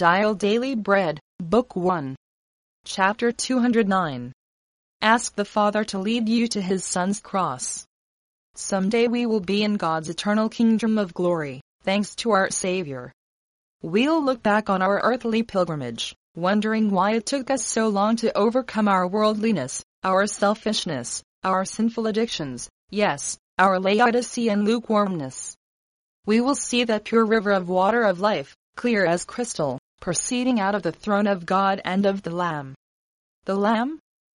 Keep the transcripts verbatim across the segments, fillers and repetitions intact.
Dial Daily Bread, Book one. Chapter two hundred nine. Ask the Father to lead you to His Son's cross. Someday we will be in God's eternal kingdom of glory, thanks to our Savior. We'll look back on our earthly pilgrimage, wondering why it took us so long to overcome our worldliness, our selfishness, our sinful addictions, yes, our Laodicean lukewarmness. We will see that pure river of water of life, clear as crystal, proceeding out of the throne of God and of the Lamb. The Lamb?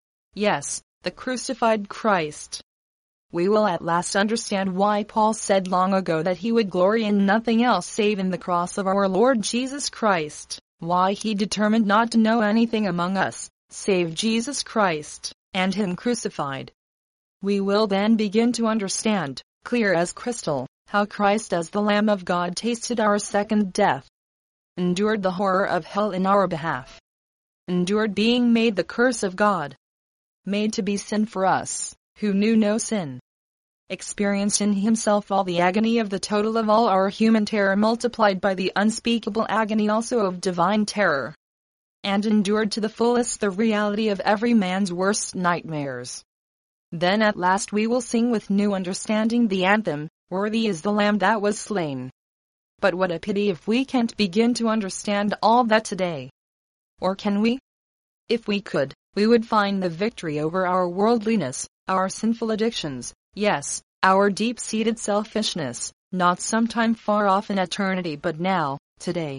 Yes, the crucified Christ. We will at last understand why Paul said long ago that he would glory in nothing else save in the cross of our Lord Jesus Christ, why he determined not to know anything among us, save Jesus Christ, and Him crucified. We will then begin to understand, clear as crystal, how Christ as the Lamb of God tasted our second death, endured the horror of hell in our behalf, endured being made the curse of God, made to be sin for us, who knew no sin, experienced in Himself all the agony of the total of all our human terror multiplied by the unspeakable agony also of divine terror, and endured to the fullest the reality of every man's worst nightmares. Then at last we will sing with new understanding the anthem, "Worthy is the Lamb that was slain." But what a pity if we can't begin to understand all that today. Or can we? If we could, we would find the victory over our worldliness, our sinful addictions, yes, our deep-seated selfishness, not sometime far off in eternity but now, today.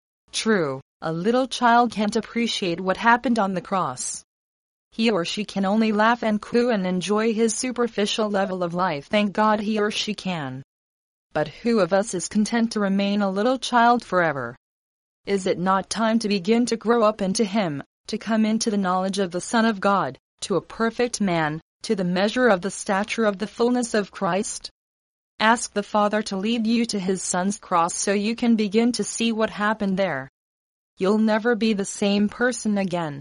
True, a little child can't appreciate what happened on the cross. He or she can only laugh and coo and enjoy his superficial level of life. Thank God he or she can. But who of us is content to remain a little child forever? Is it not time to begin to grow up into Him, to come into the knowledge of the Son of God, to a perfect man, to the measure of the stature of the fullness of Christ? Ask the Father to lead you to His Son's cross so you can begin to see what happened there. You'll never be the same person again.